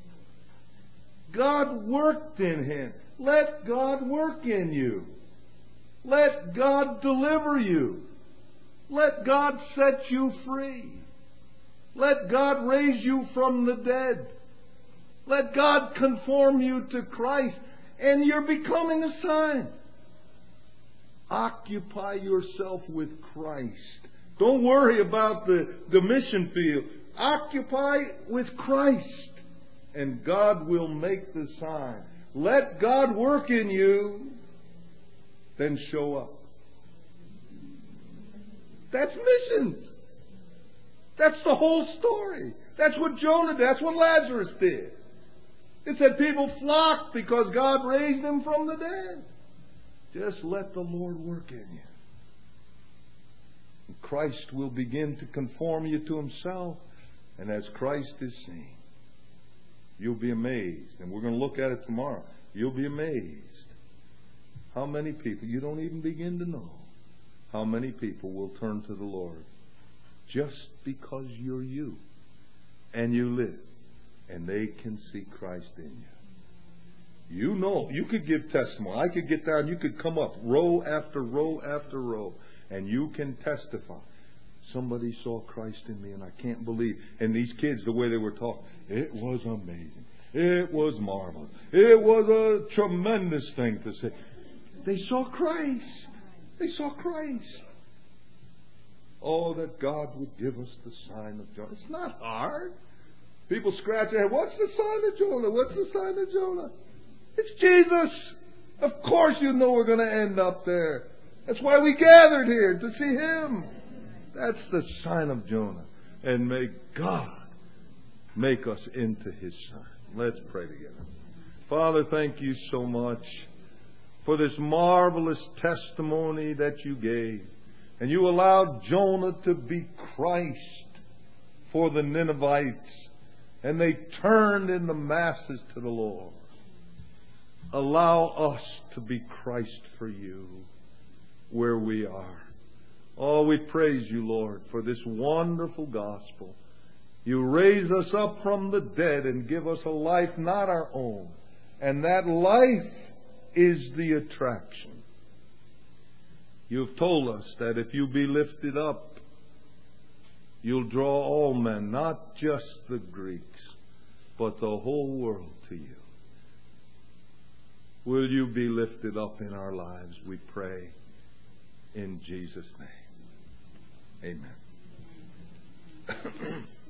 God worked in him. Let God work in you. Let God deliver you. Let God set you free. Let God raise you from the dead. Let God conform you to Christ, and you're becoming a sign. Occupy yourself with Christ. Don't worry about the, the mission field. Occupy with Christ, and God will make the sign. Let God work in you, then show up. That's missions. That's the whole story. That's what Jonah did. That's what Lazarus did. It said people flocked because God raised him from the dead. Just let the Lord work in you. And Christ will begin to conform you to Himself. And as Christ is seen, you'll be amazed. And we're going to look at it tomorrow. You'll be amazed how many people, you don't even begin to know, how many people will turn to the Lord just because you're you and you live and they can see Christ in you. You know, you could give testimony. I could get down, you could come up row after row after row, and you can testify. Somebody saw Christ in me, and I can't believe. And these kids, the way they were talking, it was amazing. It was marvelous. It was a tremendous thing to say. They saw Christ. They saw Christ. Oh, that God would give us the sign of Jonah. It's not hard. People scratch their head. What's the sign of Jonah? What's the sign of Jonah? It's Jesus. Of course you know we're going to end up there. That's why we gathered here, to see Him. That's the sign of Jonah. And may God make us into His sign. Let's pray together. Father, thank you so much for this marvelous testimony that you gave. And you allowed Jonah to be Christ for the Ninevites. And they turned in the masses to the Lord. Allow us to be Christ for you where we are. Oh, we praise you, Lord, for this wonderful gospel. You raise us up from the dead and give us a life not our own. And that life is the attraction? You've told us that if you be lifted up, you'll draw all men, not just the Greeks, but the whole world to you. Will you be lifted up in our lives, we pray, in Jesus' name. Amen.